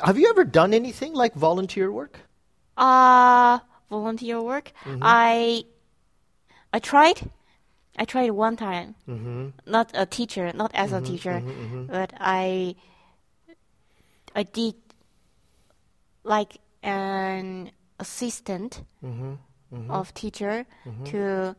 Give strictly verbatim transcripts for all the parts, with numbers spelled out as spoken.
Have you ever done anything like volunteer work? Uh, volunteer work? Mm-hmm. I I tried. I tried one time. Mm-hmm. Not a teacher, not as Mm-hmm, a teacher, mm-hmm, mm-hmm. but I I did like an assistant Mm-hmm. Mm-hmm. of teacher Mm-hmm. to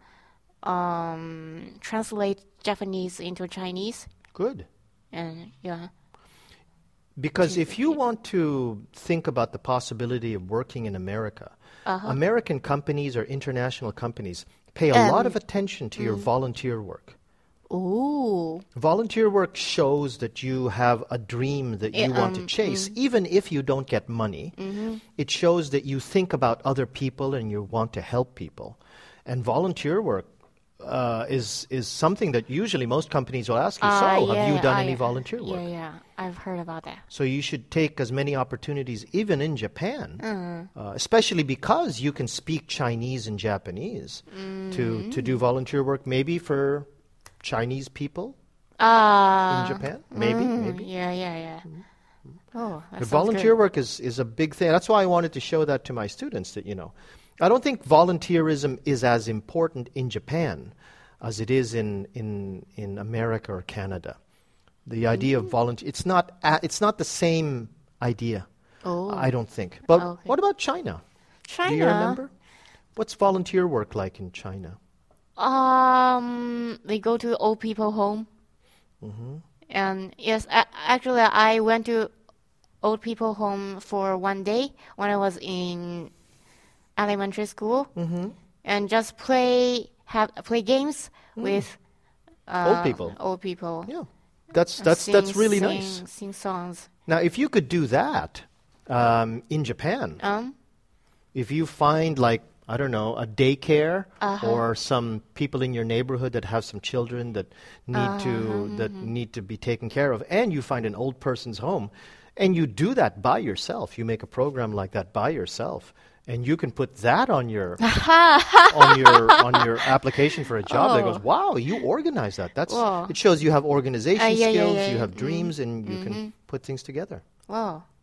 um, translate Japanese into Chinese. Good. And yeah. Because if you want to think about the possibility of working in America, uh-huh. American companies or international companies pay a Um, lot of attention to your volunteer work. Ooh. Volunteer work shows that you have a dream that you Yeah, want to um, chase, even if you don't get money. Mm-hmm. It shows that you think about other people and you want to help people. And volunteer work uh, is is something that usually most companies will ask you, Uh, so yeah, have you done I- any volunteer work? Yeah, yeah. I've heard about that. So you should take as many opportunities, even in Japan, Mm. uh, especially because you can speak Chinese and Japanese, to, to do volunteer work, maybe for Chinese people Uh, in Japan. Maybe, mm, maybe. Yeah, yeah, yeah. Oh, that But sounds volunteer good. work is, is a big thing. That's why I wanted to show that to my students, that, you know, I don't think volunteerism is as important in Japan as it is in, in, in America or Canada. The idea of volunteer, it's not, a, it's not the same idea, Oh. I don't think. But Okay. what about China? China. Do you remember? What's volunteer work like in China? Um, they go to old people home. Mm-hmm. And yes, a- actually, I went to old people home for one day when I was in elementary school, Mm-hmm. and just play have play games with uh, Old people. Old people. Yeah, that's And that's sing, that's really sing, nice. Sing songs. Now, if you could do that um, in Japan, Um. if you find like I don't know a daycare Uh-huh. or some people in your neighborhood that have some children that need to Uh-huh, that need to be taken care of, and you find an old person's home, and you do that by yourself, you make a program like that by yourself, and you can put that on your on your on your application for a job. That goes, wow, you organize that. That's Wow. it shows you have organization Uh, yeah, yeah, skills, yeah, you yeah. have dreams, and you can put things together. Wow.